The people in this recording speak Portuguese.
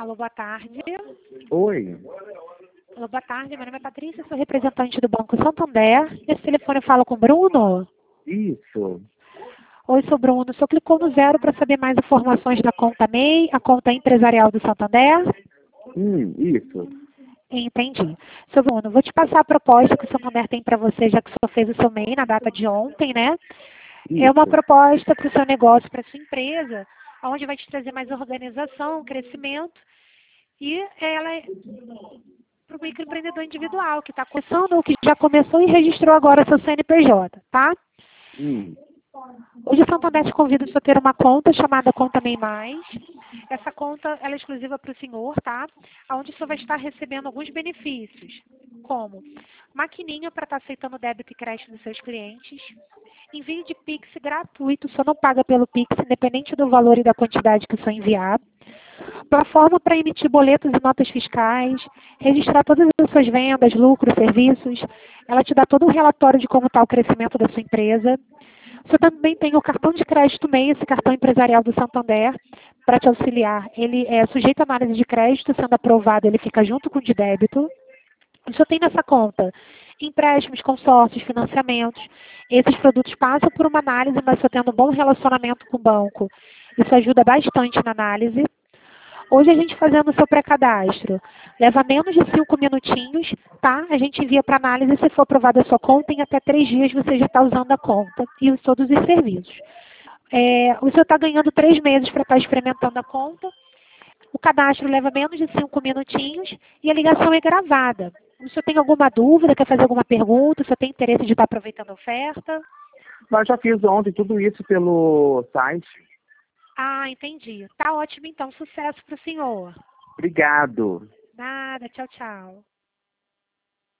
Alô, boa tarde. Oi. Alô, boa tarde. Meu nome é Patrícia, sou representante do Banco Santander. Esse telefone eu falo com o Bruno? Isso. Oi, sou Bruno. O senhor clicou no 0 para saber mais informações da conta MEI, a conta empresarial do Santander? Isso. Entendi. Seu Bruno, vou te passar a proposta que o Santander tem para você, já que o senhor fez o seu MEI na data de ontem, né? É uma Isso. proposta para o seu negócio, para a sua empresa, onde vai te trazer mais organização, crescimento, e ela é para o microempreendedor individual, que está começando ou que já começou e registrou agora seu CNPJ, tá? Hum. Hoje o Santander te convida a ter uma conta chamada Conta MEI Mais. Essa conta ela é exclusiva para o senhor, tá? Onde o senhor vai estar recebendo alguns benefícios, como maquininha para estar aceitando débito e crédito dos seus clientes, envio de Pix gratuito, o senhor não paga pelo Pix, independente do valor e da quantidade que o senhor enviar, plataforma para emitir boletos e notas fiscais, registrar todas as suas vendas, lucros, serviços. Ela te dá todo um relatório de como está o crescimento da sua empresa. Você também tem o cartão de crédito MEI, esse cartão empresarial do Santander, para te auxiliar. Ele é sujeito à análise de crédito, sendo aprovado, ele fica junto com o de débito. O senhor tem nessa conta empréstimos, consórcios, financiamentos. Esses produtos passam por uma análise, mas só tendo um bom relacionamento com o banco. Isso ajuda bastante na análise. Hoje a gente fazendo o seu pré-cadastro, leva menos de 5 minutinhos, tá? A gente envia para análise, se for aprovada a sua conta, em até 3 dias você já está usando a conta e todos os serviços. O senhor está ganhando 3 meses para estar experimentando a conta. O cadastro leva menos de 5 minutinhos e a ligação é gravada. O senhor tem alguma dúvida, quer fazer alguma pergunta, o senhor tem interesse de estar aproveitando a oferta? Mas já fiz ontem tudo isso pelo site. Ah, entendi. Tá ótimo então, sucesso para o senhor. Obrigado. Nada, tchau, tchau.